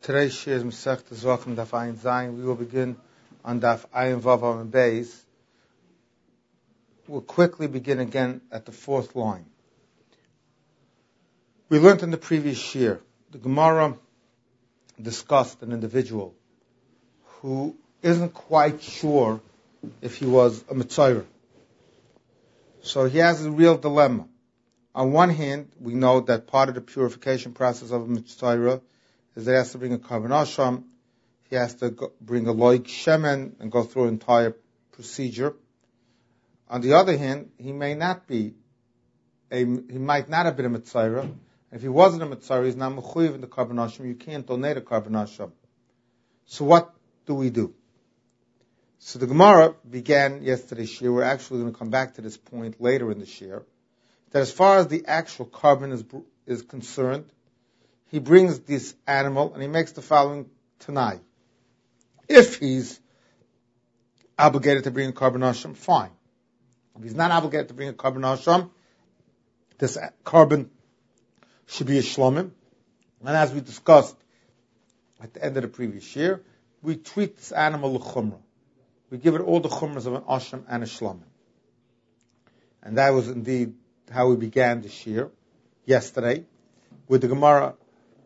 Today's shir is Masechta Zvachim Daf Ayin Zayin. We will begin on Daf Ayin Vav Amud Beis. We'll quickly begin again at the fourth line. We learned in the previous shir, the Gemara discussed an individual who isn't quite sure if he was a Mitzayra. So he has a real dilemma. On one hand, we know that part of the purification process of a Mitzayra is that he has to bring a Karban Asham, he has to bring a Loik Shemen and go through an entire procedure. On the other hand, he might not have been a Mitzayra. If he wasn't a Mitzayra, he's not Mechuyev in the Karban Asham. You can't donate a Karban Asham. So what do we do? So the Gemara began yesterday's shir. We're actually going to come back to this point later in the shir. That as far as the actual carbon is concerned, he brings this animal and he makes the following Tanai. If he's obligated to bring a Karban Asham, fine. If he's not obligated to bring a Karban Asham, this carbon should be a Shlomim. And as we discussed at the end of the previous year, we treat this animal l'chumrah. We give it all the chumras of an Asham and a Shlomim. And that was indeed how we began the shir yesterday, with the Gemara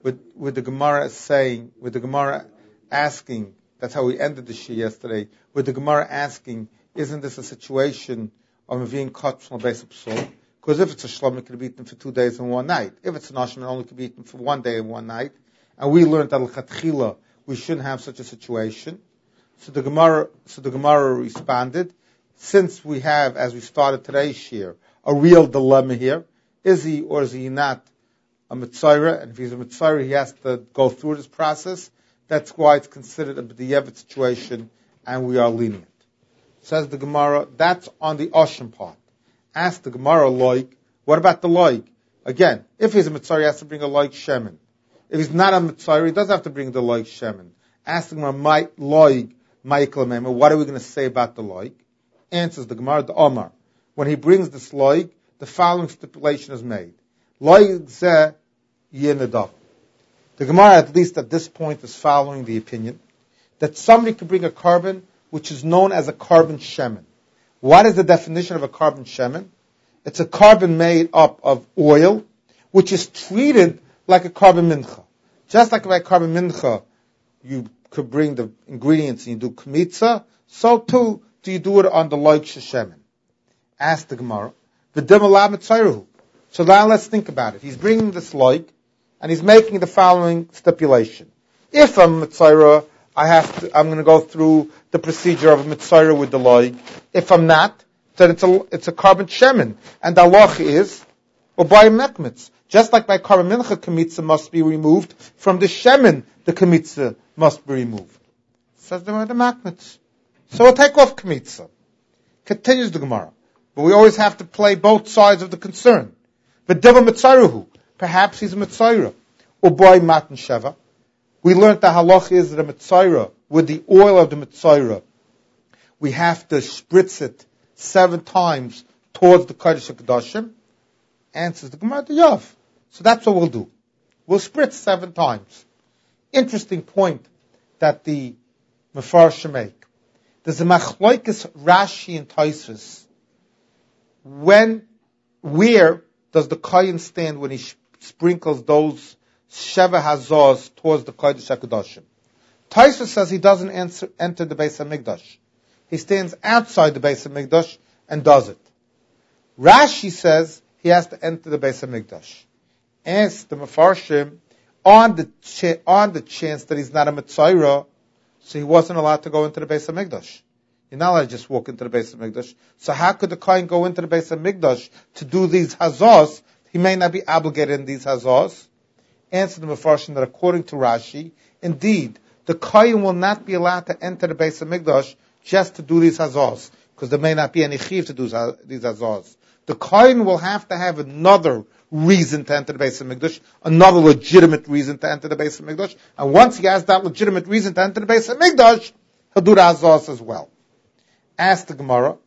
asking, that's how we ended the shir yesterday, with the Gemara asking, isn't this a situation of being cut from a base of psul? Because if it's a shlom, it could be eaten for 2 days and 1 night. If it's an asham, it only could be eaten for 1 day and 1 night. And we learned that l'chatchila, we shouldn't have such a situation. So the Gemara responded, since we have, as we started today's shir, a real dilemma here, is he or is he not a Mitzayra? And if he's a Mitzayra, he has to go through this process. That's why it's considered a B'diavad situation, and we are lenient. Says the Gemara, that's on the Asham part. Ask the Gemara, Loik, what about the Loik? Again, if he's a Mitzayra, he has to bring a Loik Shemen. If he's not a Mitzayra, he doesn't have to bring the Loik Shemen. Ask the Gemara, Loik, Michael Mema, what are we going to say about the Loik? Answers the Gemara, the Omar. When he brings this Loik, the following stipulation is made. Loik zeh yinadav. The Gemara, at least at this point, is following the opinion that somebody could bring a carbon which is known as a carbon shemen. What is the definition of a carbon shemen? It's a carbon made up of oil, which is treated like a carbon mincha. Just like by carbon mincha, you could bring the ingredients and you do kmitza, so too do you do it on the loik shemen. Ask the Gemara, v'dim mitzayruhu. So now let's think about it. He's bringing this loik, and he's making the following stipulation. If I'm a Mitzayra, I'm going to go through the procedure of a Mitzayra with the loik. If I'm not, then it's a carbon shemen. And the halacha is, or by mekmitz. Just like by carbon mincha, kmitza must be removed, from the shemen, the kmitza must be removed. Says the mekmitz. So we'll take off kmitza. Continues the Gemara. But we always have to play both sides of the concern. But Deva Mitzayruhu, perhaps he's a Mitzayra. Uboy Matan Sheva. We learned the halach is that a Mitzayra, with the oil of the Mitzayra, we have to spritz it 7 times towards the Kodesh HaKadoshim. Answers the Gemara, the Yav. So that's what we'll do. We'll spritz 7 times. Interesting point that the Mefarshim make. There's a Machloikis Rashi and Tosfos. Where does the Kohen stand when he sprinkles those Sheva Hazos towards the Kodesh HaKadoshim? Tosfos says he doesn't enter the Beis HaMikdash. He stands outside the Beis HaMikdash and does it. Rashi says he has to enter the Beis HaMikdash. Ask the Mefarshim, on the chance that he's not a Mitzayra, so he wasn't allowed to go into the Beis HaMikdash. You're not allowed to just walk into the Beis HaMikdash. So how could the Kohen go into the Beis HaMikdash to do these hazos? He may not be obligated in these hazos. Answer the Mefarshim that according to Rashi, indeed, the Kohen will not be allowed to enter the Beis HaMikdash just to do these hazos, because there may not be any chiv to do these hazos. The Kohen will have to have another reason to enter the Beis HaMikdash, another legitimate reason to enter the Beis HaMikdash, and once he has that legitimate reason to enter the Beis HaMikdash, he'll do the hazos as well. Ask the Gemara,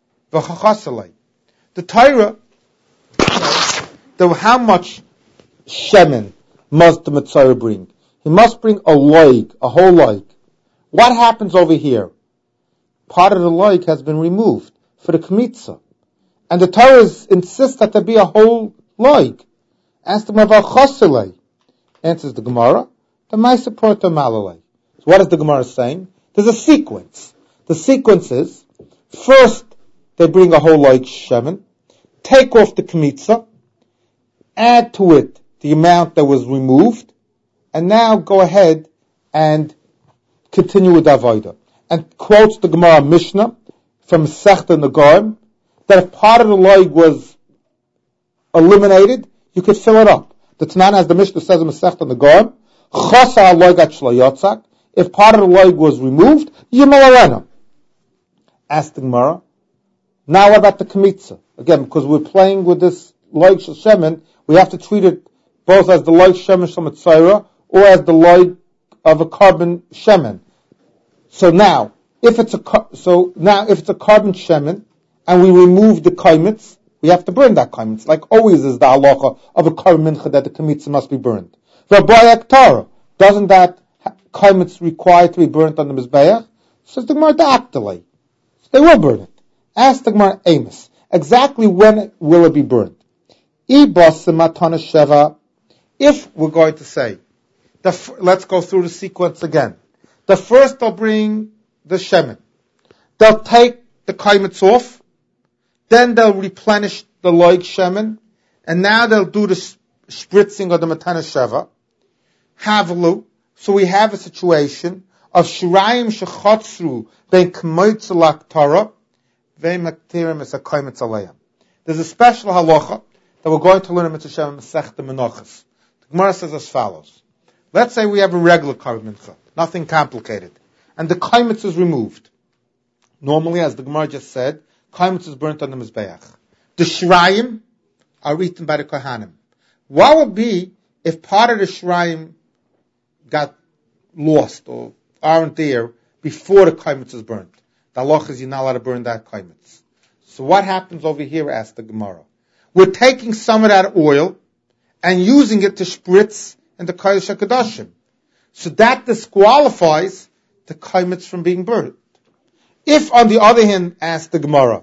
the Torah, how much shemen must the Mitzayra bring? he must bring a loig, a whole loig. What happens over here? Part of the loig has been removed for the kmitza. And the Torah insists that there be a whole loig. Ask the Gemara, Chosilei. Answers the Gemara, the Maisa Proto Malalei. So what is the Gemara saying? There's a sequence. The sequence is, first they bring a whole loig shemen, take off the kmitza, add to it the amount that was removed, and now go ahead and continue with the avodah. And quotes the Gemara Mishnah from Sechta Nagaim, that if part of the loig was eliminated, you could fill it up. The Tanan, as the Mishnah says in Sechta Nagaim, Chasa loigat shlo yotzak, if part of the loig was removed, yimal. Ask the Gemara, now what about the kmitza? Again, because we're playing with this loig shel shemen, we have to treat it both as the loig shemen shel mitzayra or as the loig of a carbon shemen. So now, if it's a carbon shemen and we remove the kaimitz, we have to burn that kaimitz. Like always is the halacha of a carbon mincha that the kmitza must be burned. V'abayek Torah, doesn't that kaimitz require to be burnt on the mizbeach? Says the Gemara da'aktalei. So they will burn it. Ask the Gemara Amos, exactly when will it be burned? If we're going to say, let's go through the sequence again. The first they'll bring the shemen. They'll take the kaimitz off, then they'll replenish the loig shemen, and now they'll do the spritzing of the matana sheva. Havelu. So we have a situation of shirayim shechotzru ben k'moitz l'aktarah ve'maktirim es ha'kaimitz aleim. There's a special halacha that we're going to learn in Mitzvah Shem Masechta Menachos. The Gemara says as follows. Let's say we have a regular carbon mincha, nothing complicated, and the kaimitz is removed. Normally, as the Gemara just said, kaimitz is burnt on the mizbeach. The shirayim are eaten by the kohanim. What would be if part of the shirayim got lost or aren't there before the kaimitz is burnt? The halacha is you're not allowed to burn that kaimitz. So what happens over here? Asked the Gemara. We're taking some of that oil and using it to spritz in the Kodesh HaKadoshim. So that disqualifies the kaimitz from being burnt. If, on the other hand, asked the Gemara,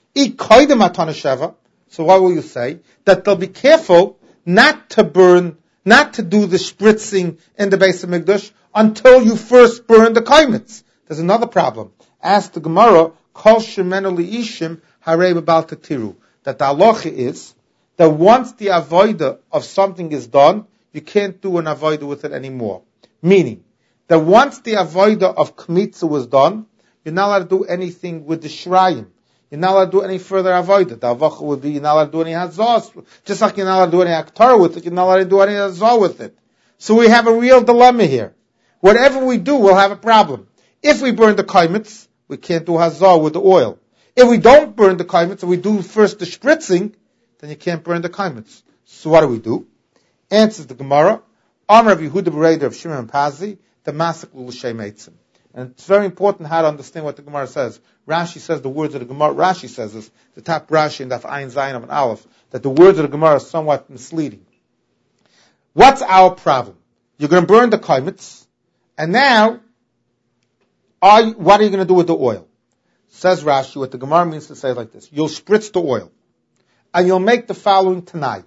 so what will you say? That they'll be careful not to do the spritzing in the Beis HaMikdash until you first burn the kaimitz. There's another problem. Ask the Gemara, Kol shemenu li'ishim harei b'bal tatiru. That the halacha is that once the avodah of something is done, you can't do an avodah with it anymore. Meaning, that once the avodah of kmitza was done, you're not allowed to do anything with the shrayim. You're not allowed to do any further avodah. The halacha would be you're not allowed to do any hazah. Just like you're not allowed to do any aktar with it, you're not allowed to do any hazah with it. So we have a real dilemma here. Whatever we do, we'll have a problem. If we burn the kaimitz, we can't do hazah with the oil. If we don't burn the kaimitz, and we do first the spritzing, then you can't burn the kaimitz. So what do? Answers the Gemara, Amar of Yehuda Bereder of Shimon Pazi, the Masik l'Shem Eitzim. And it's very important how to understand what the Gemara says. Rashi says the words of the Gemara, Rashi says this, the top Rashi in Daf Ayin Zayin of an Aleph, that the words of the Gemara are somewhat misleading. What's our problem? You're going to burn the kaimitz, and now, what are you going to do with the oil? Says Rashi, what the Gemara means to say like this. You'll spritz the oil, and you'll make the following tonight.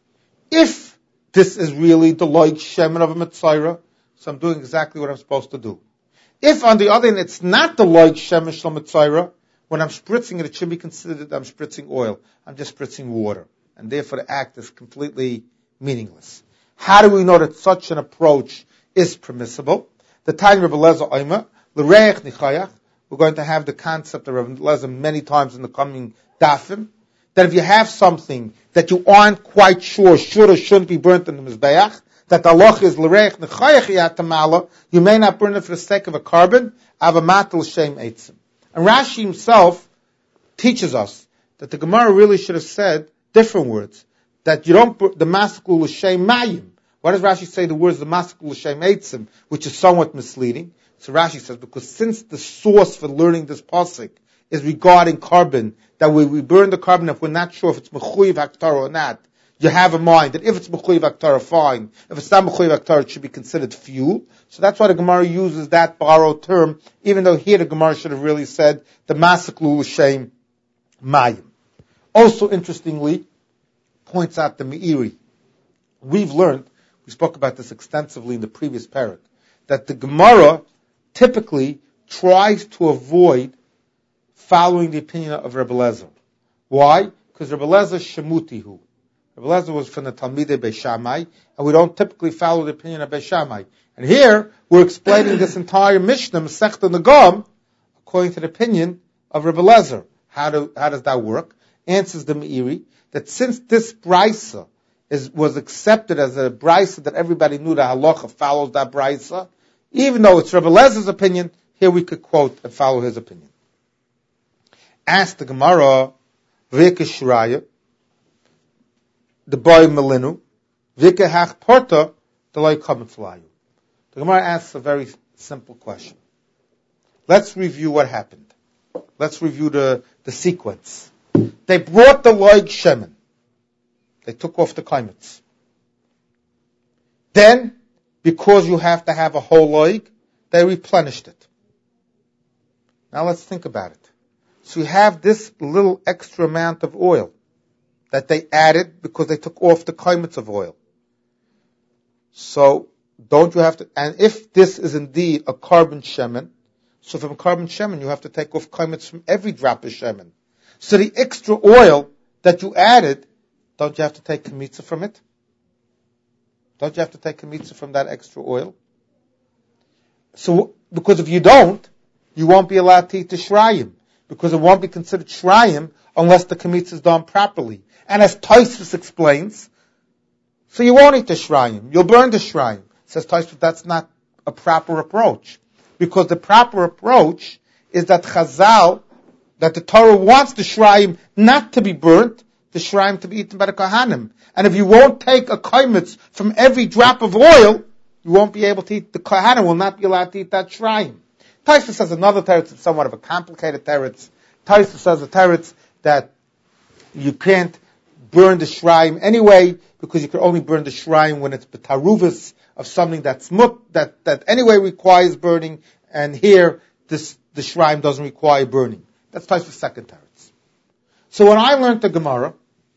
If this is really the loig shemen of a mitzayra, so I'm doing exactly what I'm supposed to do. If, on the other hand, it's not the loig shemen shel mitzayra, when I'm spritzing it, it should be considered that I'm spritzing oil. I'm just spritzing water. And therefore the act is completely meaningless. How do we know that such an approach is permissible? The time of Eliezer Omer, l'reich nichayach, we're going to have the concept of Rav Eliezer many times in the coming dafim, that if you have something that you aren't quite sure should or shouldn't be burnt in the mizbeach, that the halacha is l'reich nechayach yatamala, you may not burn it for the sake of a carbon, avamat l'shem eitzim. And Rashi himself teaches us that the Gemara really should have said different words, that you don't the maskul l'shem mayim. Why does Rashi say the words the maskul l'shem eitzim, which is somewhat misleading? So Rashi says, because since the source for learning this pasuk is regarding carbon, that we burn the carbon if we're not sure if it's mechuyev haktar or not, you have in mind that if it's Mechuyev Aktar, fine. If it's not Mechuyev Aktar, it should be considered fuel. So that's why the Gemara uses that borrowed term, even though here the Gemara should have really said the Masiklu L'Shem Mayim. Also, interestingly, points out the Meiri. We've learned, we spoke about this extensively in the previous parak, that the Gemara typically tries to avoid following the opinion of Rebbe Lezer. Why? Because Rebbe Lezer Shemutihu. Rebbe Lezer was from the Talmidei Beis Shammai, and we don't typically follow the opinion of Beis Shammai. And here, we're explaining this entire Mishnah, Masechta Nagam, according to the opinion of Rebbe Lezer. How does that work? Answers the Meiri, that since this Brisa was accepted as a Brisa that everybody knew that Halacha follows that Brisa, even though it's Rebbe Lezer's opinion, here we could quote and follow his opinion. Ask the Gemara, Vike Shiraya, the boy Melinu, Vike Hach Porta, the Loi Kamitflayu. The Gemara asks a very simple question. Let's review what happened. Let's review the sequence. They brought the Loig Shemen. They took off the kaimets. Then, because you have to have a whole loig, they replenished it. Now let's think about it. So you have this little extra amount of oil that they added because they took off the kaimets of oil. So, don't you have to, and if this is indeed a carbon shemen, so from carbon shemen you have to take off kaimets from every drop of shemen. So the extra oil that you added, don't you have to take kamitza from it? Don't you have to take kamitza from that extra oil? So, because if you don't, you won't be allowed to eat the shrayim, because it won't be considered shrayim unless the kamitza is done properly. And as Tosfos explains, so you won't eat the shrayim, you'll burn the shrayim. Says Tosfos, that's not a proper approach, because the proper approach is that Chazal, that the Torah wants the shrayim not to be burnt, the shrayim to be eaten by the Kohanim. And if you won't take a kaimitz from every drop of oil, you won't be able to eat, the Kohanim will not be allowed to eat that shrayim. Tosfos says another teretz, it's somewhat of a complicated teretz. Tosfos says a teretz that you can't burn the shrayim anyway, because you can only burn the shrayim when it's betaruvus of something that's that anyway requires burning, and here the shrayim doesn't require burning. That's Tosfos' second teretz. So when I learned the Gemara,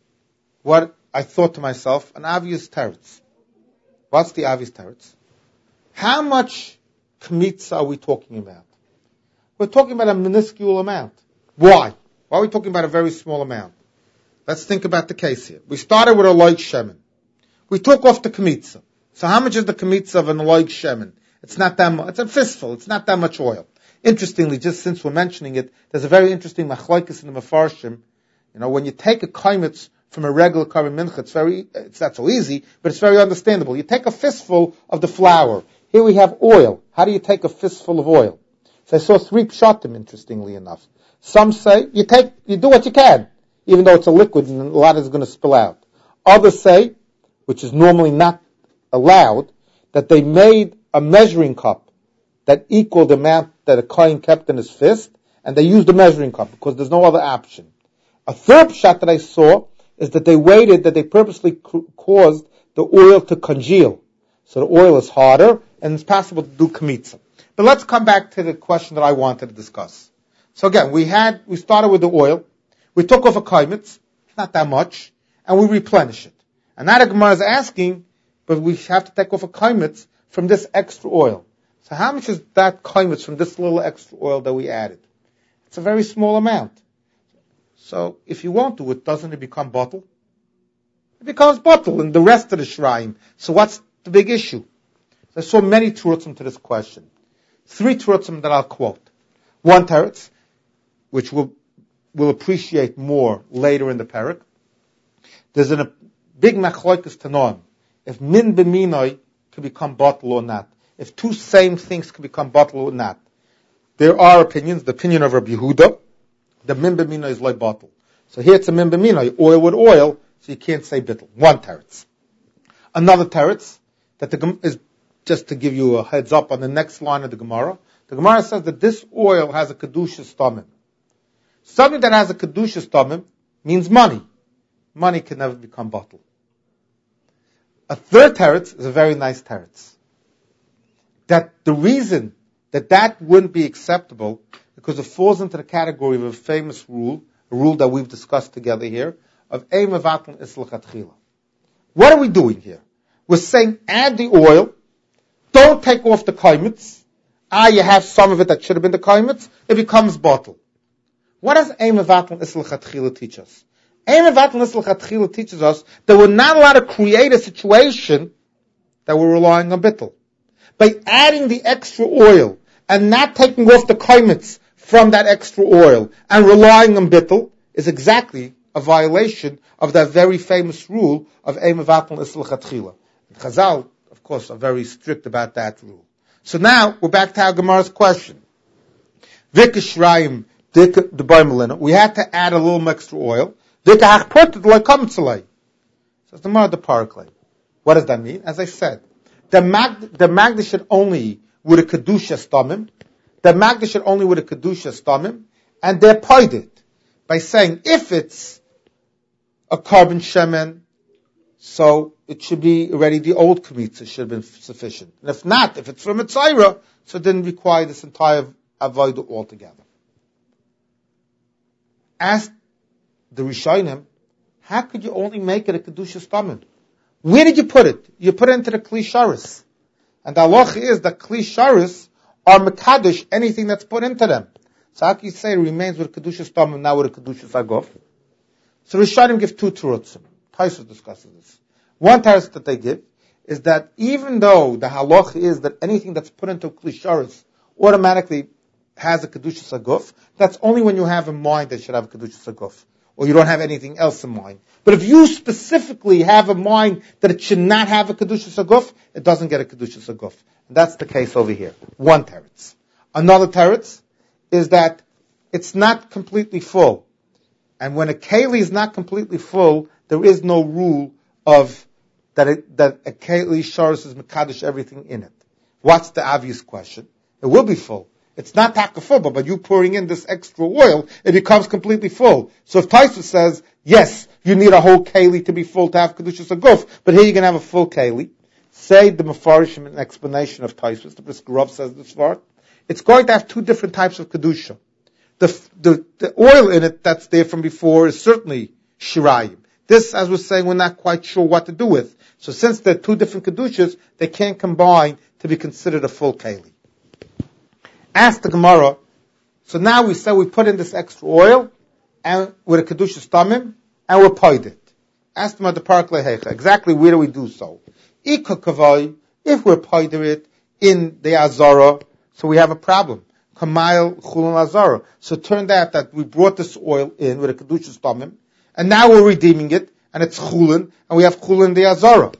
what I thought to myself, an obvious teretz. What's the obvious teretz? How much kamitza are we talking about? We're talking about a minuscule amount. Why? Why are we talking about a very small amount? Let's think about the case here. We started with a loig shemen. We took off the kamitza. So how much is the kamitza of an loig shemen? It's not that much. It's a fistful. It's not that much oil. Interestingly, just since we're mentioning it, there's a very interesting machlokes in the Mefarshim. You know, when you take a kaimitz from a regular carbon mincha, it's not so easy, but it's very understandable. You take a fistful of the flour. Here we have oil. How do you take a fistful of oil? So I saw 3 pshatim, interestingly enough. Some say, you do what you can, even though it's a liquid and a lot is going to spill out. Others say, which is normally not allowed, that they made a measuring cup that equaled the amount that a kohen kept in his fist, and they used a measuring cup because there's no other option. A third pshat that I saw is that they purposely caused the oil to congeal. So the oil is harder, and it's possible to do kamitza. But let's come back to the question that I wanted to discuss. So again, we started with the oil, we took off a kaimitz, not that much, and we replenish it. And now the Gemara is asking, but we have to take off a kaimitz from this extra oil. So how much is that kaimitz from this little extra oil that we added? It's a very small amount. So if you won't do it, doesn't it become bottle? It becomes bottle in the rest of the shrine. So what's the big issue? There's so many terutzim to this question. 3 terutzim that I'll quote. One teretz, which we'll appreciate more later in the parak. There's a big machlokes tanoim. If min b'minoi can become bottle or not. If 2 same things can become bottle or not. There are opinions. The opinion of Rabbi Yehuda, the min b'minoi is like bottle. So here it's a min b'minoi, oil with oil, so you can't say bittul. One teretz. Another teretz, that is just to give you a heads up on the next line of the Gemara. The Gemara says that this oil has a kedushas tamim. Something that has a kedushas tamim means money. Money can never become bottle. A third teretz is a very nice teretz. That the reason that wouldn't be acceptable because it falls into the category of a famous rule, a rule that we've discussed together here, of Ein Mevatl Es L'Chatchila. What are we doing here? We're saying add the oil, don't take off the kaimitz. You have some of it that should have been the kaimitz, it becomes bottle. What does Ein Mevatl Es L'Chatchila teach us? Ein Mevatl Es L'Chatchila teaches us that we're not allowed to create a situation that we're relying on bittul. By adding the extra oil and not taking off the kaimitz from that extra oil and relying on bittul is exactly a violation of that very famous rule of Ein Mevatl Es L'Chatchila. Chazal, of course, are very strict about that rule. So now we're back to our Gemara's question. Vikashrayim dik the Baimelina. We had to add a little extra oil. Vikahachported like kamtzalei. Says the Gemara the Paraklei. What does that mean? As I said, the Magda should only with a kedusha stamim. The Magda should only with a kedusha stamim, and they're paided by saying if it's a carbon shemen, so it should be already the old kmitza should have been sufficient. And if not, if it's from a tzayra, so it didn't require this entire avodah altogether. Ask the Rishonim, how could you only make it a kedusha stamim? Where did you put it? You put it into the kli sharis. And the halacha is that kli sharis are mekadosh anything that's put into them. So how can you say it remains with a kedusha stamim, now with a kedusha sagof? So Rishonim give two terutzim. Taisus discusses this. One teretz that they give is that even though the halacha is that anything that's put into kli sharis automatically has a kedusha saguf, that's only when you have in mind that it should have a kedusha saguf, or you don't have anything else in mind. But if you specifically have in mind that it should not have a kedusha saguf, it doesn't get a kedusha saguf. And that's the case over here. One teretz. Another teretz is that it's not completely full. And when a keli is not completely full, there is no rule of that a keli sharis is mekadosh everything in it. What's the obvious question? It will be full. It's not taka full, but by you pouring in this extra oil, it becomes completely full. So if Taisus says, yes, you need a whole keli to be full to have kedusha saguf, but here you're going to have a full keli, say the Mefarshim in explanation of Taisus, the Brisker Rav says this part, it's going to have two different types of kedusha. The oil in it that's there from before is certainly shirayim. This, as we're saying, we're not quite sure what to do with. So since they're two different kedushas, they can't combine to be considered a full keli. Ask the Gemara, so now we say we put in this extra oil, and with a kedusha stamim, and we're paid it. Ask them at the Paraklei Heicha, exactly where do we do so? Ika kavai, if we're paid it in the Azara, so we have a problem. Kamayel chulun Azara. So it turned out that we brought this oil in with a kedusha stamim, and now we're redeeming it, and it's chulun, and we have chulun the Azara.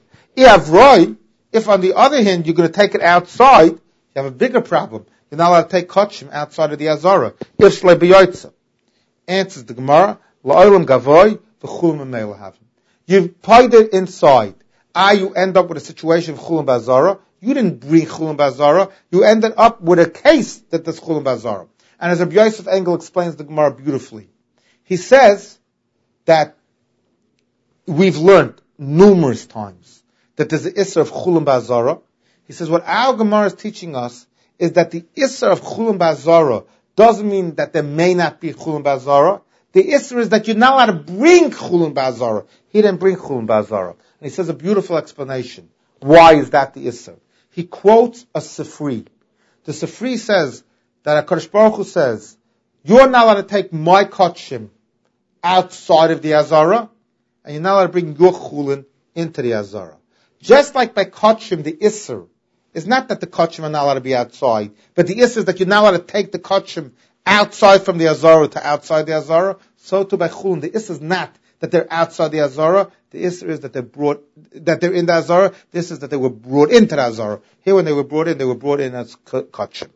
If on the other hand you're going to take it outside, you have a bigger problem. You're not allowed to take kachim outside of the Azara. If shle b'yoytza. Answers the Gemara, la'olam gavoy, v'chulun m'meila havim. You've paid it inside. You end up with a situation of chulun b'Azara. You didn't bring chulun b'Azara. You ended up with a case that there's chulun b'Azara. And as Rabbi Yosef Engel explains the Gemara beautifully, he says that we've learned numerous times that there's the Isser of chulun b'Azara. He says what our Gemara is teaching us is that the Isser of chulun b'Azara doesn't mean that there may not be chulun b'Azara. The Isser is that you're not allowed to bring chulun b'Azara. He didn't bring chulun b'Azara. And he says a beautiful explanation. Why is that the Isser? He quotes a Sifri. The Sifri says that HaKadosh Baruch Hu says, you're not allowed to take my kachim outside of the Azara, and you're not allowed to bring your chulun into the Azara. Just like by kachim, the Isser is not that the kachim are not allowed to be outside, but the Isser is that you're not allowed to take the kachim outside from the Azara to outside the Azara. So too by chulun, the Isser is not that they're outside the Azara. The Isser is that they're in the Azara. This is that they were brought into the Azara. Here when they were brought in as kachim.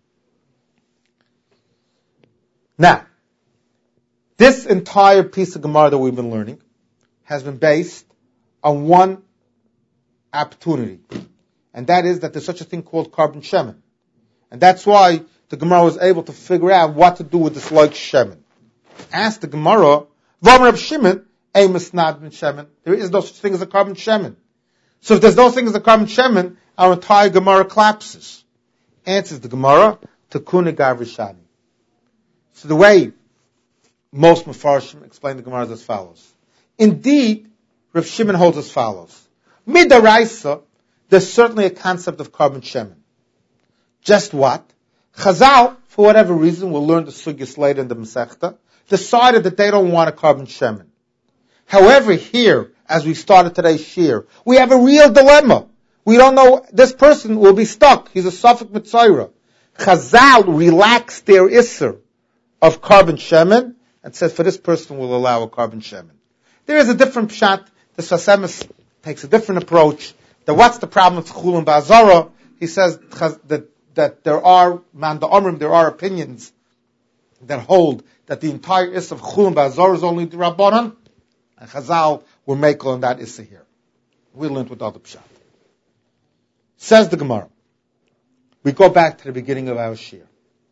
Now, this entire piece of Gemara that we've been learning has been based on one opportunity. And that is that there's such a thing called carbon shemen. And that's why the Gemara was able to figure out what to do with this like shemen. Ask the Gemara, V'amar Reb Shimon, Amos not ben shemen. There is no such thing as a carbon shemen. So if there's no thing as the carbon shemen, our entire Gemara collapses. Answers the Gemara, Tekuna Gavrishani. So the way most Mefarshim explain the Gemara is as follows. Indeed, Rav Shimon holds as follows. Midaraisa, there's certainly a concept of carbon shemen. Just what? Chazal, for whatever reason, we'll learn the sugyas later in the Masechta, decided that they don't want a carbon shemen. However, here, as we started today's shir, we have a real dilemma. We don't know, this person will be stuck. He's a Safek Mitzayra. Chazal relaxed their isser of carbon shemen and said for this person we'll allow a carbon shemen. There is a different pshat. The Sasemis takes a different approach. That what's the problem with Chul and Ba'azara? He says that there are, man the Omrim, there are opinions that hold that the entire isser of Chul and Ba'azara is only the Rabbanan, and Chazal were makel on that isser here. We learned with other pshat. Says the Gemara. We go back to the beginning of our shir.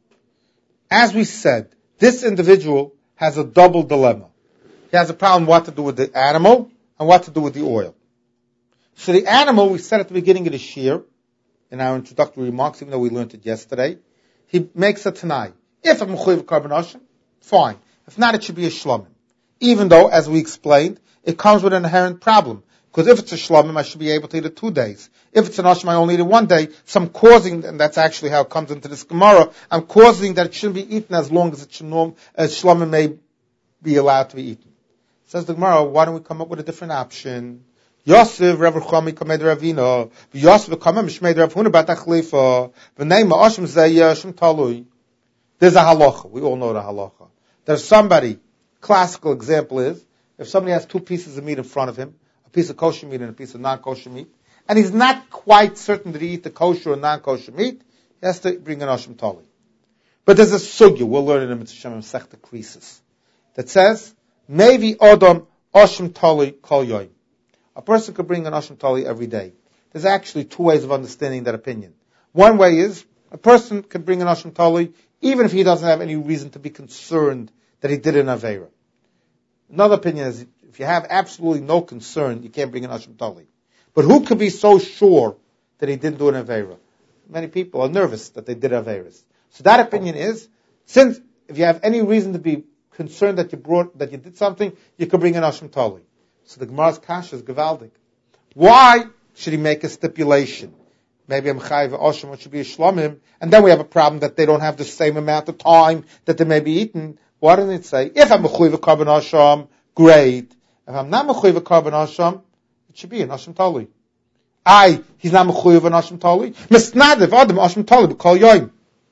As we said, this individual has a double dilemma. He has a problem what to do with the animal and what to do with the oil. So the animal, we said at the beginning of the shir, in our introductory remarks, even though we learned it yesterday, he makes a tanai. If I'm mechuyev carbon asham, fine. If not, it should be a shlomim. Even though, as we explained, it comes with an inherent problem. Because if it's a shlomim, I should be able to eat it 2 days. If it's an asham, I only eat it 1 day. So I'm causing, and that's actually how it comes into this Gemara, I'm causing that it shouldn't be eaten as long as shlomim may be allowed to be eaten. Says the Gemara, why don't we come up with a different option? Yosef, Rav Chami, Kamed Ravina, Yosef, Kamed Mishmed Rav Huna Batachlifa, V'neima Ashim Zayah, Ashim Talui. There's a halacha. We all know the halacha. There's somebody, classical example is, if somebody has 2 pieces of meat in front of him, a piece of kosher meat and a piece of non-kosher meat, and he's not quite certain that he eat the kosher or non-kosher meat, he has to bring an Ashim Talui. But there's a sugya, we'll learn in the Mitzvah Sechta Krisis, that says, Maybe Adam Ashim Tali Kol Yoim. A person could bring an Ashim Tali every day. There's actually 2 ways of understanding that opinion. One way is, a person can bring an Ashim Tali even if he doesn't have any reason to be concerned that he did an Aveira. Another opinion is, if you have absolutely no concern, you can't bring an Ashim Tali. But who could be so sure that he didn't do an Aveira? Many people are nervous that they did Aveiras. So that opinion is, since if you have any reason to be concerned that you did something, you could bring an Ashim Tali. So the Gemara's kasha is gevaldik. Why should he make a stipulation? Maybe a Mechayiv Ashim, which should be a Shlomim, and then we have a problem that they don't have the same amount of time that they may be eaten. Why doesn't it say, if I'm Mechayiv Carbon Asham, great. If I'm not Mechayiv Carbon Asham, it should be an Ashim Tali. He's not Mechayiv an Ashim Tali. Misnadiv Adam Ashim Tali, B'Kol Yoim.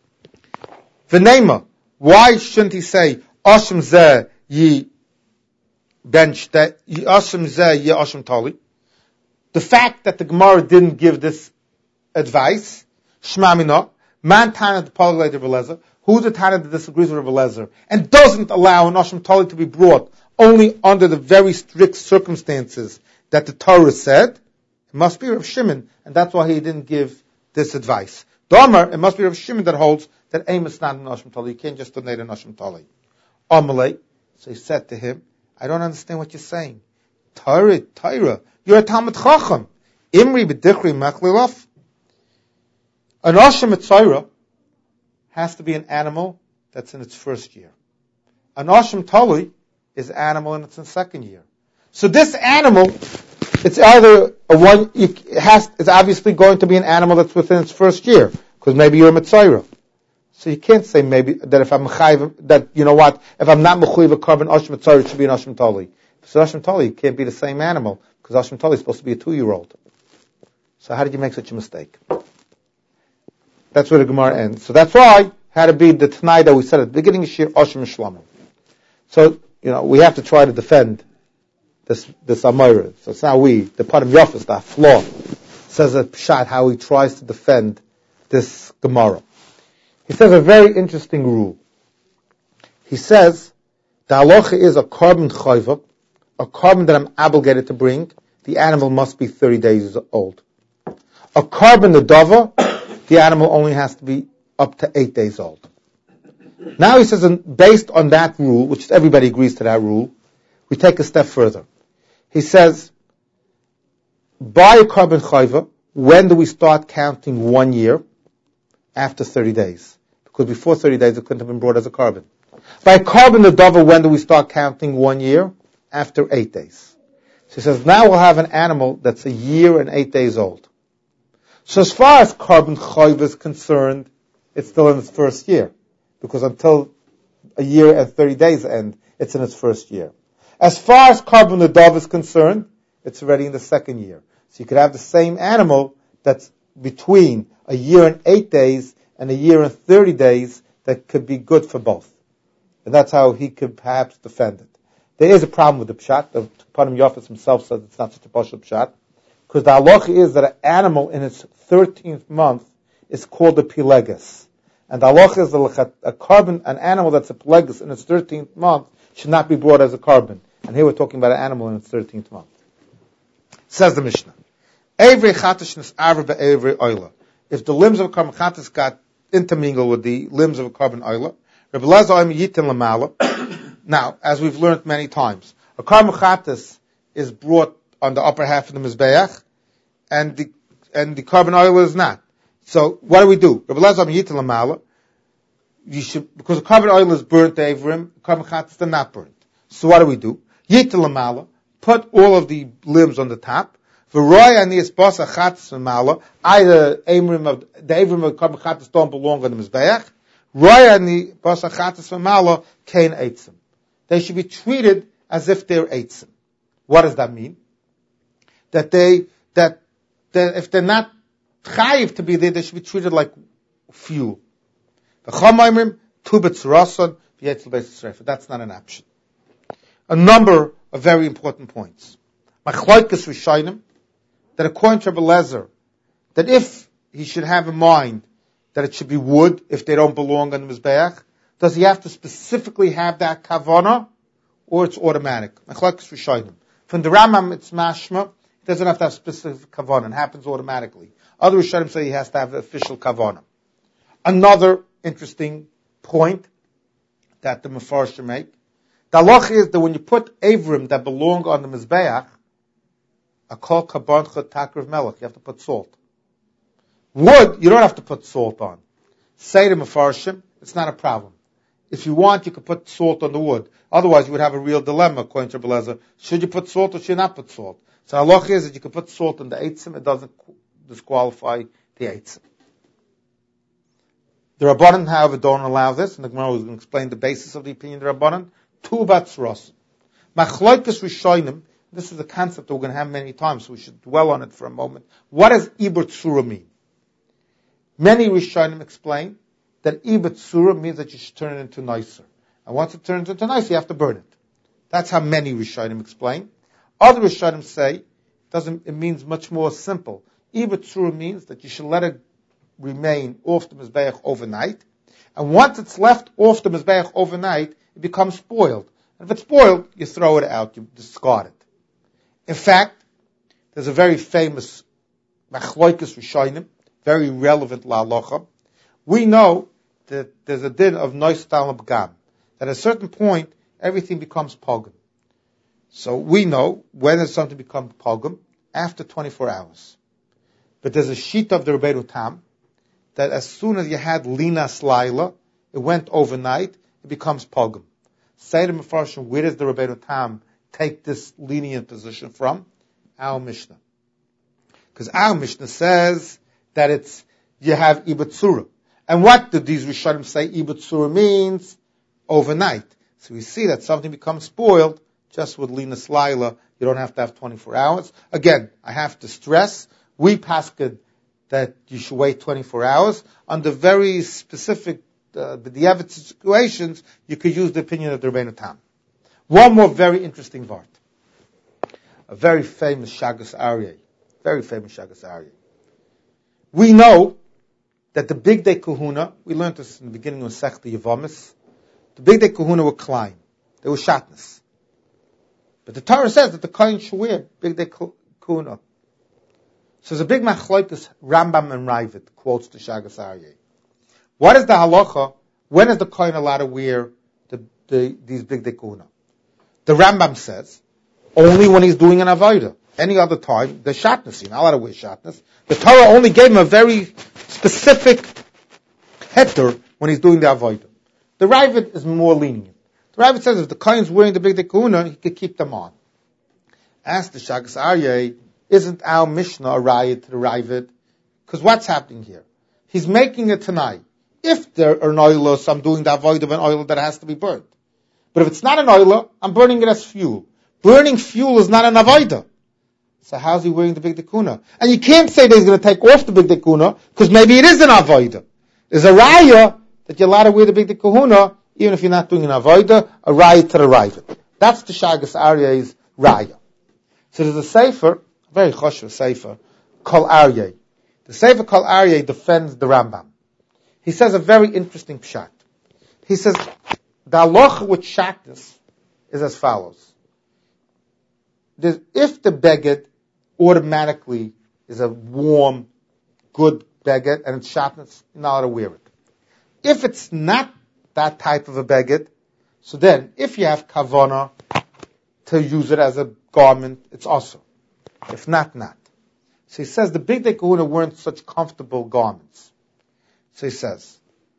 V'neima, why shouldn't he say, Ashim Zeh Yi Bench, Ashim Zeh Yi Ashim Tali? The fact that the Gemara didn't give this advice, Shema Mina, man Tana the Palgalei Rebbe Lezer, who's the Tana that disagrees with Rebbe Lezer, and doesn't allow an Ashim Tali to be brought only under the very strict circumstances that the Torah said, it must be Rav Shimon, and that's why he didn't give this advice. Domer, it must be Rav Shimon that holds that aim is not an Ashim Tali. You can't just donate an Ashim Tali. Amalei, so he said to him, I don't understand what you're saying. Torah, you're a Talmud Chacham. Imri b'dichri mechlilaf. An Ashim Mitzayra has to be an animal that's in its first year. An Ashim Tali is an animal and it's in second year. So this animal, it's either it's obviously going to be an animal that's within its first year, because maybe you're a Mitzayra. So you can't say maybe that if I'm mechayiv, that you know what, if I'm not mechayiv a carbon Ashim Mitzayra, it should be an Ashim Tali. If it's an Ashim Tali, it can't be the same animal, because Ashim Tali is supposed to be a 2-year-old. So how did you make such a mistake? That's where the Gemara ends. So that's why had to be the Tanai that we said at the beginning of Shir Ashim Shlamim. So we have to try to defend this Amira. So it's not the part of Yofis, that flaw, says a pshat how he tries to defend this Gemara. He says a very interesting rule. He says the halacha is a carbon chayva, a carbon that I'm obligated to bring. The animal must be 30 days old. A carbon nedava, the animal only has to be up to 8 days old. Now he says, based on that rule, which everybody agrees to that rule, we take a step further. He says, By a carbon chayva, when do we start counting 1 year? After 30 days. Because before 30 days it couldn't have been brought as a carbon. By a carbon nedava, when do we start counting 1 year? After 8 days. So he says, now we'll have an animal that's 1 year and 8 days old. So as far as carbon chayva is concerned, it's still in its first year. Because until 1 year and 30 days end, it's in its first year. As far as carbon nedava is concerned, it's already in the second year. So you could have the same animal that's between 1 year and 8 days and 1 year and 30 days that could be good for both. And that's how he could perhaps defend it. There is a problem with the pshat. The Panim Yafis himself says it's not such a pashut pshat. Because the halacha is that an animal in its 13th month is called a pilegus. And the halacha is that an animal that's a pilegus in its 13th month should not be brought as a carbon. And here we're talking about an animal in its 13th month. Says the Mishnah. If the limbs of a carbon chatas got intermingled with the limbs of a carbon oila, now, as we've learned many times, a carbon chatas is brought on the upper half of the mizbeach, and the carbon oila is not. So what do? You should, because the carbon oil is burnt to Avrim, carbon chatas are not burnt. So what do? Yitel amala, put all of the limbs on the top. V'roy anias basa chatas amala, either the Avrim of carbon chatas don't belong on the mizbeach. Roy ani basa chatas amala kain eitzim. They should be treated as if they're eitzim. What does that mean? That if they're not chayiv to be there, they should be treated like fuel. That's not an option. A number of very important points. Machlokes Rishonim, that according to Rebbe Lezer, that if he should have in mind that it should be wood if they don't belong on the mizbeach, does he have to specifically have that kavana, or it's automatic? Machlokes Rishonim. From the Rambam, it's mashma. He doesn't have to have specific kavana. It happens automatically. Other Rishonim say he has to have the official kavana. Another interesting point that the Mefarshim make, the halacha is that when you put Avrim that belong on the mizbeach, a kol kabancha takrav melech, you have to put salt. Wood, you don't have to put salt on. Say to Mefarshim, it's not a problem. If you want, you could put salt on the wood. Otherwise, you would have a real dilemma, according to Rebbe Lezer. Should you put salt or should you not put salt? So halacha is that you can put salt on the eitzim, it doesn't disqualify the eitzim. The Rabbanan, however, don't allow this, and the Gemara is going to explain the basis of the opinion of the Rabbanan. Tu batzros. Machlokes Rishonim, this is a concept that we're going to have many times, so we should dwell on it for a moment. What does Ibur Tzura mean? Many Rishonim explain that Ibur Tzura means that you should turn it into nicer. And once it turns into nicer, you have to burn it. That's how many Rishonim explain. Other Rishonim say it means much more simple. Ibur Tzura means that you should let it remain off the mizbeach overnight, and once it's left off the mizbeach overnight, it becomes spoiled. And if it's spoiled, you throw it out, you discard it. In fact, there's a very famous machlokes Rishonim, very relevant la'alocha. We know that there's a din of nois tal b'gam, that at a certain point, everything becomes pogum. So we know when does something become pogum? After 24 hours. But there's a sheet of the Rebbeinu Tam, that as soon as you had Lina Slaila, it went overnight, it becomes pogum. Say to Mefarshim, where does the Rebbeinu Tam take this lenient position from? Our Mishnah. Because our Mishnah says that you have Ibur Tzura. And what do these Rishonim say Ibur Tzura means? Overnight. So we see that something becomes spoiled just with Lina Slaila. You don't have to have 24 hours. Again, I have to stress, we pasked that you should wait 24 hours. Under very specific b'diavad situations, you could use the opinion of the Rebbeinu Tam. One more very interesting vart. A very famous Shagas Aryeh. Very famous Shagas Aryeh. We know that the Big Day Kahuna, we learned this in the beginning of Sechta Yevamis, the Big Day Kahuna were klein. They were shatnez. But the Torah says that the Kohen should wear Big Day Kahuna. So there's a big machlokes, Rambam and Ravid quotes the Shagas Aryeh. What is the halacha? When is the Kohen allowed to wear these Big Day Kahuna? The Rambam says, only when he's doing an avodah. any other time, the shatnez. You're not allowed to wear shatnez. The Torah only gave him a very specific heter when he's doing the avodah. The Ravid is more lenient. The Ravid says if the Kohen's wearing the Bigdei Kehuna, he could keep them on. Ask the Shagas Aryeh, isn't our Mishnah a riot to the Ravid? Because what's happening here? He's making it tonight. If there are an oiler, so I'm doing the avodah of an oiler that has to be burnt. But if it's not an oiler, I'm burning it as fuel. Burning fuel is not an avodah. So how's he wearing the Bigdei Kehuna? And you can't say that he's going to take off the Bigdei Kehuna, because maybe it is an avodah. There's a raya that you're allowed to wear the Bigdei Kehuna, even if you're not doing an avodah, a raya to the Ravid. That's the Shagas Aryeh's raya. So there's a sefer, a very choshev sefer, Kol Aryeh. The sefer Kol Aryeh defends the Rambam. He says a very interesting pshat. He says, the halacha with shatnez is as follows. If the beged automatically is a warm, good beged, and it's shatnez, you're not allowed to wear it. If it's not that type of a beged, so then, if you have kavana to use it as a garment, it's awesome. If not, not. So he says the Bigdei Kehuna weren't such comfortable garments. So he says,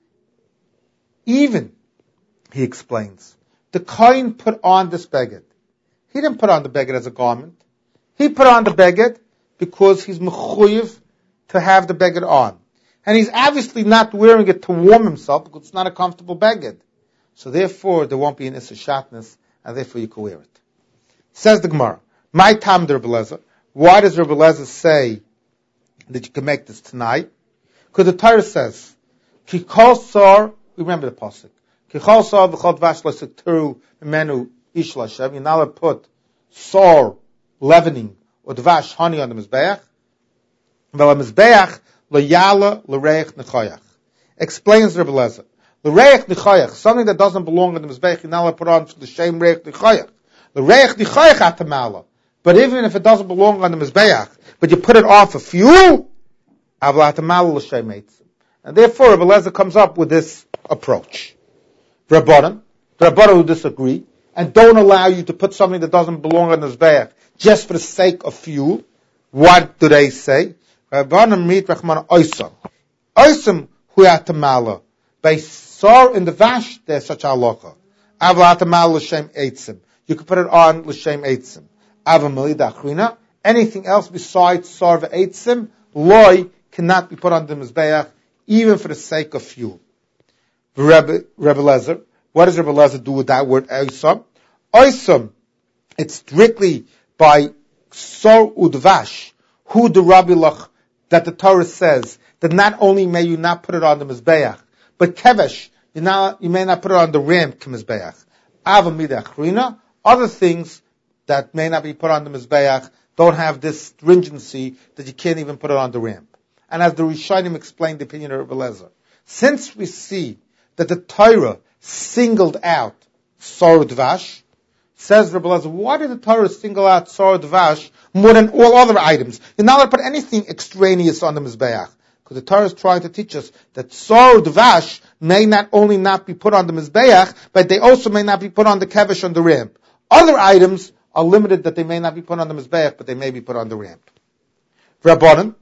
even, he explains, the Kohen put on this beged. He didn't put on the beged as a garment. He put on the beged because he's mechuyev to have the beged on. And he's obviously not wearing it to warm himself because it's not a comfortable beged. So therefore, there won't be an issur shatnez, and therefore you can wear it. Says the Gemara, my tam der Rebbe Lezer. Why does Rebbe Lezer say that you can make this tonight? Because the Torah says, Ki kol sar, remember the pasuk, Ki kol sar v'chol dvash l'sekteru mimenu ish l'Hashem. You're not allowed to put sar, leavening, or dvash, honey on the mizbeach. V'la mizbeach l'yala l'reich nechoyach. Explains Rebbe Lezer. L'reich nechoyach, something that doesn't belong in the mizbeach, you're not allowed to put on the shem reich nechoyach. L'reich nechoyach atamala. But even if it doesn't belong on the mizbeach, but you put it on for fuel, avla atamala l'shem eitzim. And therefore, Rebbe Lezer comes up with this approach. The Rabbanan who disagree, and don't allow you to put something that doesn't belong on the mizbeach just for the sake of fuel. What do they say? Rabbanan meet Rachman oisam. Oisam huyatamala. By sar in the vash, there's such a halacha. Avla atamala l'shem eitzim. You can put it on l'shem eitzim. Avamali da'achrina. Anything else besides sar v'eitzim, loy, cannot be put on the mizbeach, even for the sake of fuel. Rebbe Lezer, what does Rebbe Lezer do with that word oisam? Oisam, it's strictly by sar udvash, hu de Rabbi Lach, that the Torah says that not only may you not put it on the mizbeach, but kevesh, you may not put it on the ram k'mizbeach. Avamida achrina, other things that may not be put on the mizbeach don't have this stringency that you can't even put it on the ramp. And as the Rishonim explained the opinion of Rebbe Lezer, since we see that the Torah singled out Sor Dvash, says Rebbe Lezer, why did the Torah single out Sor Dvash more than all other items? You're not allowed to put anything extraneous on the Mizbeach. Because the Torah is trying to teach us that Sor Dvash may not only not be put on the Mizbeach, but they also may not be put on the Kevesh on the ramp. Other items are limited that they may not be put on the Mizbeach, but they may be put on the ramp. Rabbanan,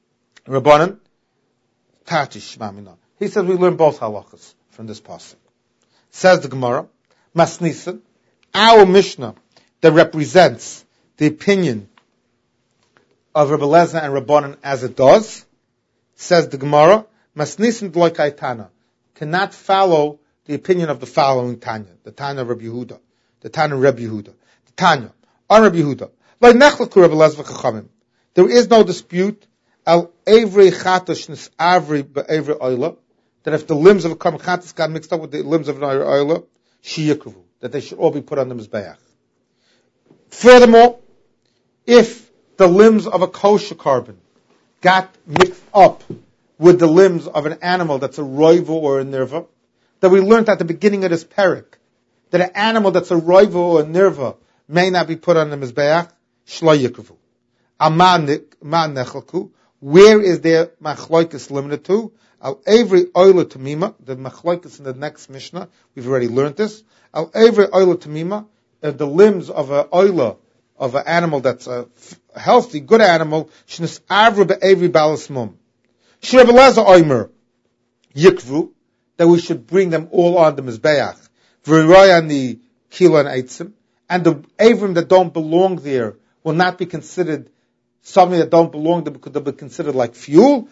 Tatish Shmamina. He says we learn both halachas from this pasuk. Says the Gemara, Masnisan, our Mishnah that represents the opinion of Rebbe Lezer and Rabbanan as it does, says the Gemara, Masnisan D'loi Kaitana, cannot follow the opinion of the following Tanya, the Tanya of Rabbi Yehuda, the Tanya of Rabbi Yehuda, the Tanya on Rabbi Yehuda. Lo nechlaku Rebbe Lezer v'chachamim. There is no dispute al every chatash nis avri be'evri oila, that if the limbs of a common chatas got mixed up with the limbs of an oila, sheyikruvu, that they should all be put on the mizbeach. Furthermore, if the limbs of a kosher carbon got mixed up with the limbs of an animal that's a roivo or a nirva, that we learned at the beginning of this parak, that an animal that's a roivo or a nirva may not be put on the mizbeach, shlo yikruvu. Aman nechalku, where is their machloikus limited to? Al every oila tamima, the machloikus in the next Mishnah, we've already learned this. Al every oila tamima, the limbs of a oila, of an animal that's a healthy, good animal, shnis avru be'evri balas mum. Shir Rebbe Lezer oimer yikvu, that we should bring them all on the mizbeach, v'roy on the kilo and eitzim, and the avrim that don't belong there will not be considered something that don't belong there because they'll be considered like fuel.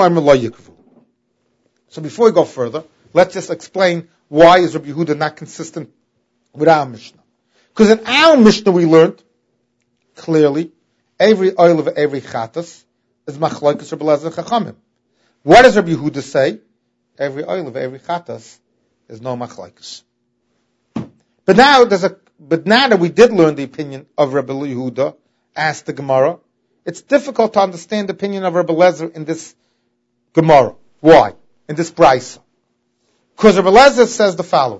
So before we go further, let's just explain why is Rabbi Yehuda not consistent with our Mishnah. Because in our Mishnah we learned clearly every oil of every chatas is machlokes Rabbi Lezer Chachamim. What does Rabbi Yehuda say? Every oil of every chatas is no machlokes. But now that we did learn the opinion of Rabbi Yehuda, asked the Gemara, it's difficult to understand the opinion of Rabbi Lezer in this Gemara. Why? In this Brisa. Because Rabbi Lezer says the following.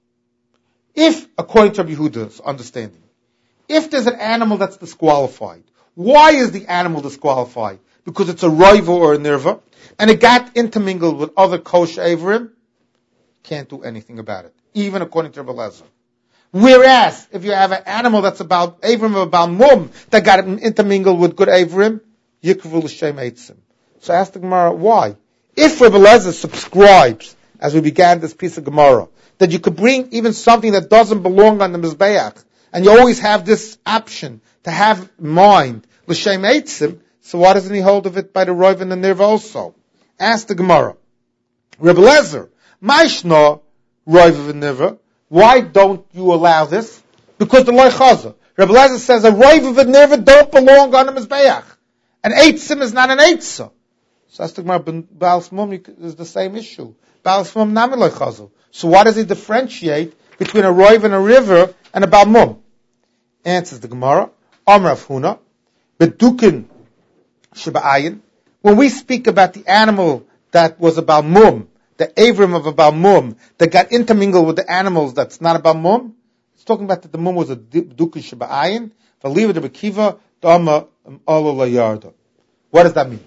If, according to Rabbi Yehuda's understanding, if there's an animal that's disqualified, why is the animal disqualified? Because it's a roiva or a nirva, and it got intermingled with other kosher avrim, can't do anything about it, even according to Rabbi Lezer. Whereas, if you have an animal that's about avrim of about mum, that got intermingled with good avrim, yikvu l'shem eitzim. So ask the Gemara, why? If Rabbi Lezer subscribes, as we began this piece of Gemara, that you could bring even something that doesn't belong on the Mizbeach, and you always have this option to have in mind, l'shem eitzim, so why doesn't he hold of it by the Rov and the Nirva also? Ask the Gemara. Rabbi Lezer, Maishna Rov and Nirva, why don't you allow this? Because the loy chaza. Rabbi Lezer says a Rov and Nirva don't belong on the Mizbeach. An eitzim is not an eitzah. So ask the Gemara, Baal Shmum is the same issue. Baal Shmum nami loy chaza. So why does he differentiate between a Rov and a river and a Baal Mum? Answers the Gemara, Amar Rav Huna, Bedukin Sheba'ayin. When we speak about the animal that was a Baal Mum, the avrim of a Baal Mum, that got intermingled with the animals that's not a Baal Mum, it's talking about that the Mum was a Bedukin Sheba'ayin, V'liva de Bekiva, Dama Olo Layarda. What does that mean?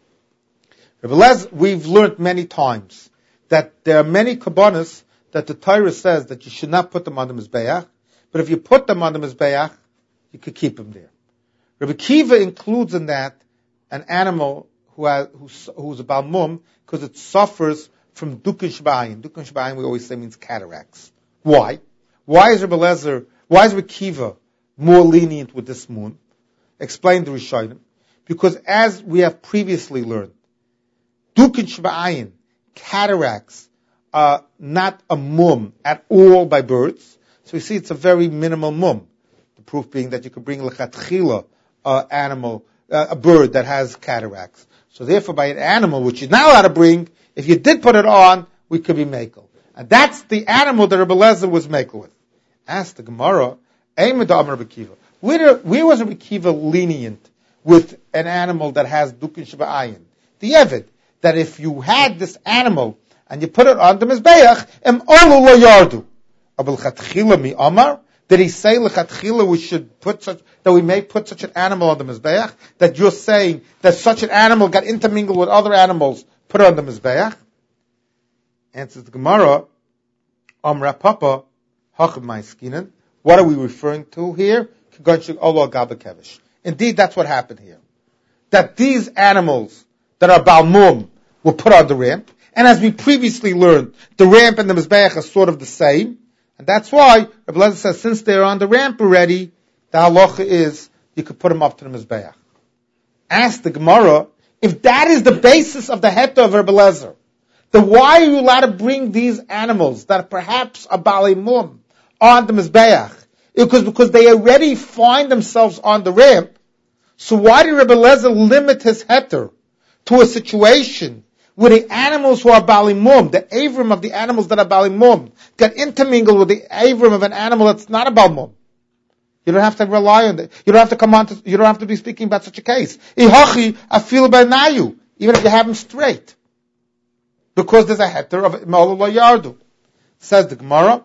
Rabbi Lezer, we've learned many times that there are many kabbanas that the Torah says that you should not put them on the Mizbeach, but if you put them on the Mizbeach, you could keep them there. Rabbi Kiva includes in that an animal who's a Baal Mum because it suffers from Dukin Shba'ayin. Dukin Shba'ayin we always say means cataracts. Why? Why is Rabbi Kiva more lenient with this moon? Explain the Rishonim. Because as we have previously learned, Dukin Shba'ayin, cataracts, are not a mum at all by birds. So you see it's a very minimal mum. The proof being that you could bring lechatchila animal, a bird that has cataracts. So therefore by an animal which you're not allowed to bring, if you did put it on, we could be mekel. And that's the animal that Rabbi Lezer was mekel with. Ask the Gemara, where was Rabbi Kiva lenient with an animal that has dukin sheba'ayin? The Evid, that if you had this animal and you put it on the Mizbeach, olu lo yardu. Abel chatchila mi amar, did he say lechatchila we should that we may put such an animal on the Mizbeach? That you're saying that such an animal got intermingled with other animals, put it on the Mizbeach? Answers the Gemara, Amra Papa, Hachab Maiskinan. What are we referring to here? Indeed, that's what happened here. That these animals that are Baal Mum were put on the ramp, and as we previously learned, the ramp and the Mizbeach are sort of the same, and that's why Rabbi Lezer says since they're on the ramp already, the halacha is you could put them up to the Mizbeach. Ask the Gemara, if that is the basis of the heta of Rabbi Lezer, then why are you allowed to bring these animals that perhaps are Baalei Mum on the Mizbeach? Because they already find themselves on the ramp. So why did Rabbi Lezer limit his heter to a situation where the animals who are Baalei Mum, the avrim of the animals that are Baalei Mum, got intermingled with the avrim of an animal that's not a Baal Mum? You don't have to rely on that. You don't have to be speaking about such a case. Ihachi afil b'nayu, even if you have them straight. Because there's a heter of Ma'ol lo yardu. Says the Gemara,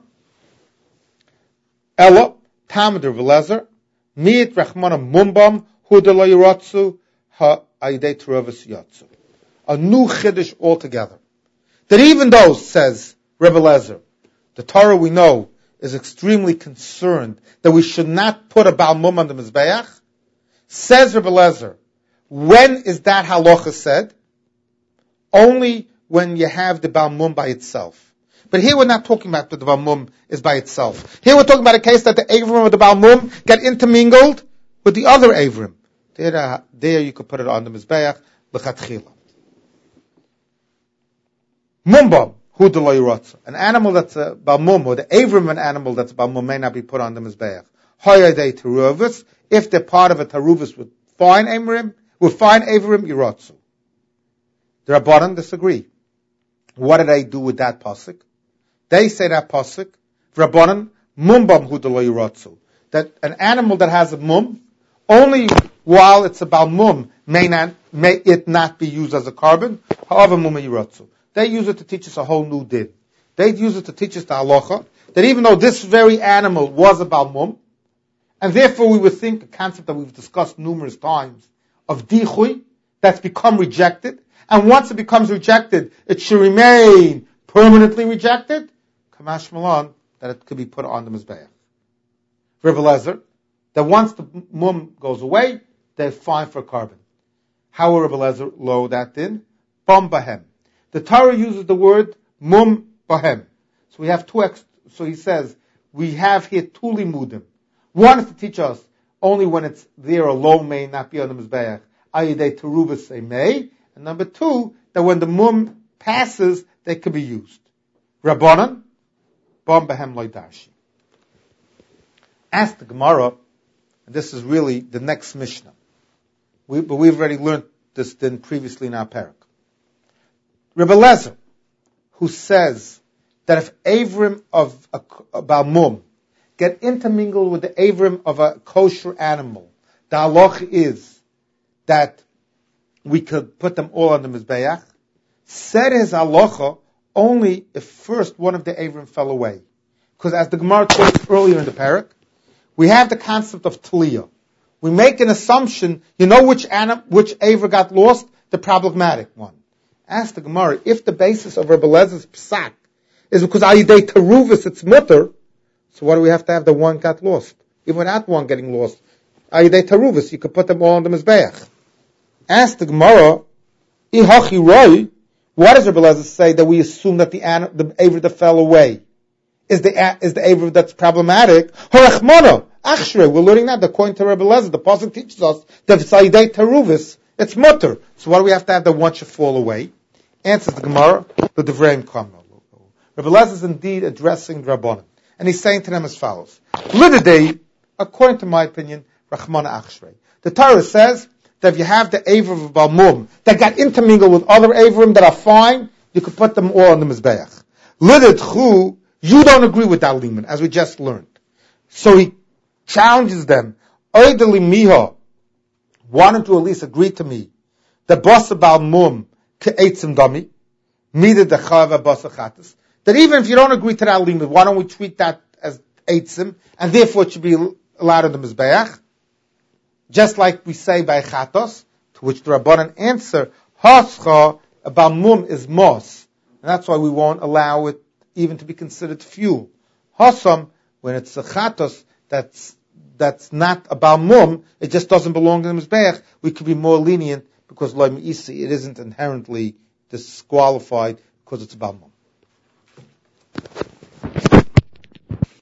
Ella, Tamid Rabbi Lezer, Mi'it Rachmana Mumbam, Huda lo yiratzu, ha'ayidei terovus yatzu. A new chiddush altogether. That even though, says Rabbi Lezer, the Torah we know is extremely concerned that we should not put a Baal Mum on the Mizbeach, says Rebbe Lezer, when is that halacha said? Only when you have the Baal Mum by itself. But here we're not talking about that the Baal Mum is by itself. Here we're talking about a case that the Avrim of the Baal Mum get intermingled with the other Avrim. There you could put it on the Mizbeach, l'chatchila. Mumbam, hu de lo yirotza. An animal that's a Baal Mum, or the Avrim of an animal that's a Baal Mum, may not be put on the Mizbeach. Hoyadei teruvus, if they're part of a teruvus with fine Avrim, yirotzu. The Rabbanan disagree. What do they do with that pasuk? They say that pasuk, Rabbanan, mumbam hu de lo yirotzu. That an animal that has a mum, only while it's a Baal Mum, may it not be used as a carbon. However, mum yirotzu. They use it to teach us a whole new din. They use it to teach us the halacha, that even though this very animal was a Baal Mum, and therefore we would think a concept that we've discussed numerous times, of dichui, that's become rejected, and once it becomes rejected, it should remain permanently rejected, kamash malan, that it could be put on the Mizbeach. Rebbe Lezer, that once the mum goes away, they're fine for carbon. How will Rebbe Lezer lower that in? Bam bahem. The Torah uses the word mum bahem. So we have so he says, we have here two limudim. One is to teach us only when it's there alone may not be on the Mizbeach. Ayidei terubas they may. And number two, that when the mum passes, they could be used. Rabbanan, bam bahem loidashi. Ask the Gemara, and this is really the next Mishnah. But we've already learned this then previously in our parak. Rebbe Lezer, who says that if Avrim of a Baal Mum get intermingled with the Avrim of a kosher animal, the halach is that we could put them all on the Mizbeach, said his halacha only if first one of the Avrim fell away. Because as the Gemara quotes earlier in the parak, we have the concept of Taliyah. We make an assumption, you know which Avrim got lost? The problematic one. Ask the Gemara, if the basis of Rebbe Lezer's psak is because Ayidei Teruvus, it's mutter, so what do we have to have the one got lost? Even without one getting lost. Ayidei Teruvus, you could put them all on the Mizbeach. Ask the Gemara, Ihachi Roi, what does Rebbe Lezer say that we assume that the Avrim that fell away is the Avrim that's problematic? Harachmana, Achshre, we're learning that according to Rebbe Lezer, the pasuk teaches us that if it's Ayidei Teruvus, it's mutter. So why do we have to have the one should fall away? Answers the Gemara, the Devreim Kamel. Rebbe Lezer is indeed addressing the Rabbanan. And he's saying to them as follows. Lidadei, according to my opinion, Rachmana Achshrei. The Torah says that if you have the Avrim of Baal Mum that got intermingled with other Avrim that are fine, you could put them all on the Mizbeach. Lidadchu, you don't agree with that liman, as we just learned. So he challenges them. Oideli miha, why don't you at least agree to me? The basa Baal Mum ke'etzim dami, mida dechava basa chatas. That even if you don't agree to that limit, why don't we treat that as eitzim, and therefore it should be allowed in the Mizbeach? Just like we say by chatos, to which the Rabbanan answer, hascha, a Baal Mum is mos, and that's why we won't allow it even to be considered fuel. Hasam, when it's a chatos, that's not a Baal Mum, it just doesn't belong in the Mizbeach, we could be more lenient, because loy me'isi, it isn't inherently disqualified, because it's a Baal Mum.